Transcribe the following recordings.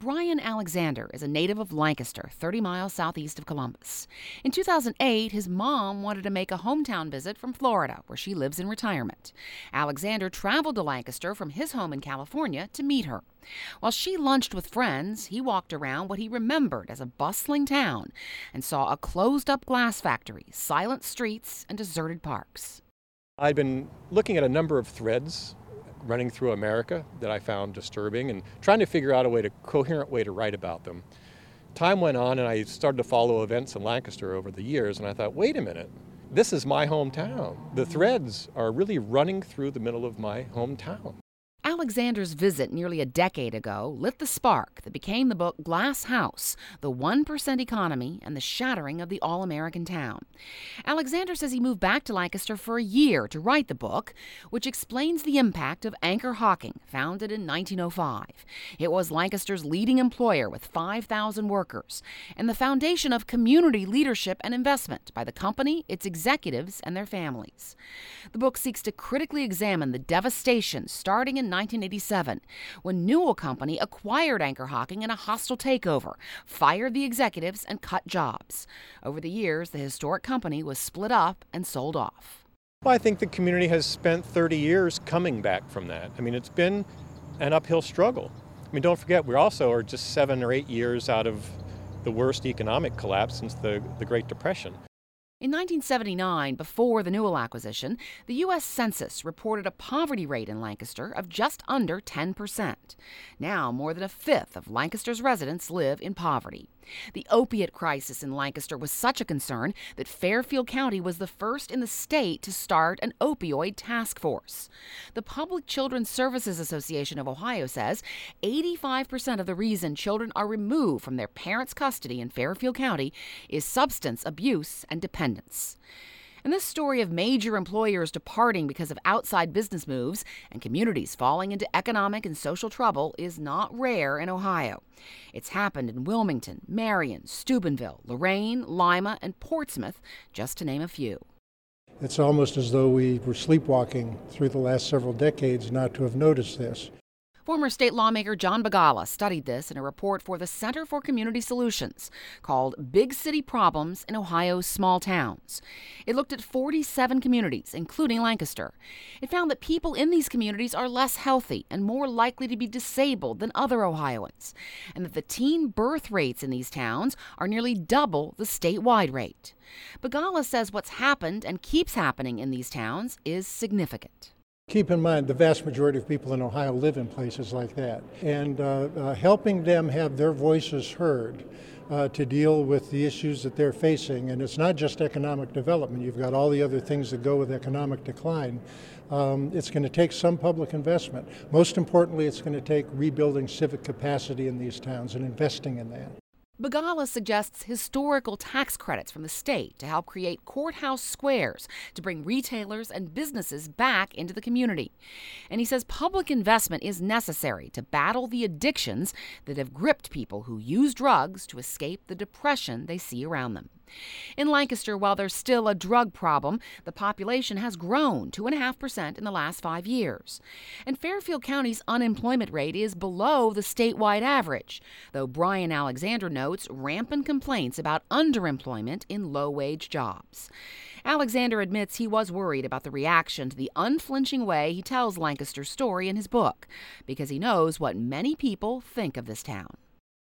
Brian Alexander is a native of Lancaster, 30 miles southeast of Columbus. In 2008, his mom wanted to make a hometown visit from Florida, where she lives in retirement. Alexander traveled to Lancaster from his home in California to meet her. While she lunched with friends, he walked around what he remembered as a bustling town and saw a closed-up glass factory, silent streets, and deserted parks. I'd been looking at a number of threads running through America that I found disturbing and trying to figure out a coherent way to write about them. Time went on and I started to follow events in Lancaster over the years, and I thought, wait a minute, this is my hometown. The threads are really running through the middle of my hometown. Alexander's visit nearly a decade ago lit the spark that became the book Glass House, The 1% Economy and the Shattering of the All-American Town. Alexander says he moved back to Lancaster for a year to write the book, which explains the impact of Anchor Hocking, founded in 1905. It was Lancaster's leading employer with 5,000 workers, and the foundation of community leadership and investment by the company, its executives, and their families. The book seeks to critically examine the devastation starting in 1987, when Newell Company acquired Anchor Hocking in a hostile takeover, fired the executives, and cut jobs. Over the years, the historic company was split up and sold off. Well, I think the community has spent 30 years coming back from that. I mean, it's been an uphill struggle. I mean, don't forget, we also are just 7 or 8 years out of the worst economic collapse since the Great Depression. In 1979, before the Newell acquisition, the U.S. Census reported a poverty rate in Lancaster of just under 10%. Now, more than a fifth of Lancaster's residents live in poverty. The opiate crisis in Lancaster was such a concern that Fairfield County was the first in the state to start an opioid task force. The Public Children's Services Association of Ohio says 85% of the reason children are removed from their parents' custody in Fairfield County is substance abuse and dependence. And this story of major employers departing because of outside business moves and communities falling into economic and social trouble is not rare in Ohio. It's happened in Wilmington, Marion, Steubenville, Lorain, Lima, and Portsmouth, just to name a few. It's almost as though we were sleepwalking through the last several decades not to have noticed this. Former state lawmaker John Begala studied this in a report for the Center for Community Solutions called Big City Problems in Ohio's Small Towns. It looked at 47 communities, including Lancaster. It found that people in these communities are less healthy and more likely to be disabled than other Ohioans, and that the teen birth rates in these towns are nearly double the statewide rate. Begala says what's happened and keeps happening in these towns is significant. Keep in mind, the vast majority of people in Ohio live in places like that, and helping them have their voices heard to deal with the issues that they're facing. And it's not just economic development. You've got all the other things that go with economic decline. It's going to take some public investment. Most importantly, it's going to take rebuilding civic capacity in these towns and investing in that. Begala suggests historical tax credits from the state to help create courthouse squares to bring retailers and businesses back into the community. And he says public investment is necessary to battle the addictions that have gripped people who use drugs to escape the depression they see around them. In Lancaster, while there's still a drug problem, the population has grown 2.5% in the last 5 years. And Fairfield County's unemployment rate is below the statewide average, though Brian Alexander notes rampant complaints about underemployment in low-wage jobs. Alexander admits he was worried about the reaction to the unflinching way he tells Lancaster's story in his book, because he knows what many people think of this town.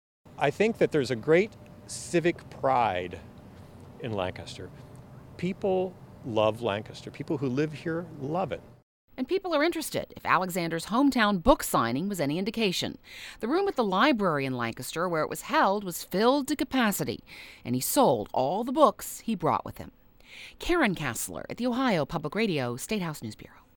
I think that there's a great civic pride in Lancaster. People love Lancaster. People who live here love it. And people are interested, if Alexander's hometown book signing was any indication. The room at the library in Lancaster where it was held was filled to capacity, and he sold all the books he brought with him. Karen Kassler at the Ohio Public Radio State House News Bureau.